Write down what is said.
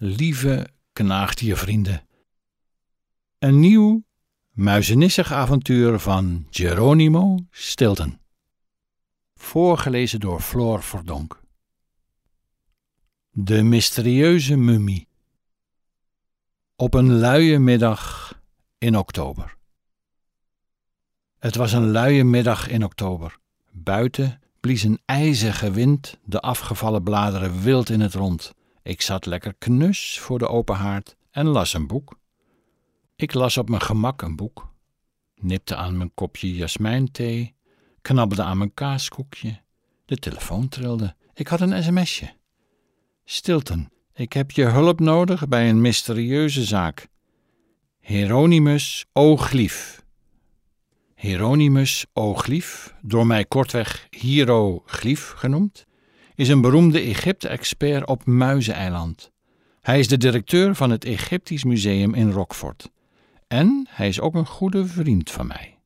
Lieve knaagdiervrienden. Een nieuw, muizenissig avontuur van Geronimo Stilton. Voorgelezen door Floor Verdonk. De mysterieuze mummie. Op een luie middag in oktober. Het was een luie middag in oktober. Buiten blies een ijzige wind de afgevallen bladeren wild in het rond. Ik zat lekker knus voor de open haard en las een boek. Ik las op mijn gemak een boek, nipte aan mijn kopje jasmijnthee, knabbelde aan mijn kaaskoekje. De telefoon trilde. Ik had een sms'je. Stilton, ik heb je hulp nodig bij een mysterieuze zaak. Hieronymus Ooglief. Hieronymus Ooglief, door mij kortweg Hieroglyph genoemd, is een beroemde Egypte-expert op Muizeneiland. Hij is de directeur van het Egyptisch Museum in Rockford. En hij is ook een goede vriend van mij.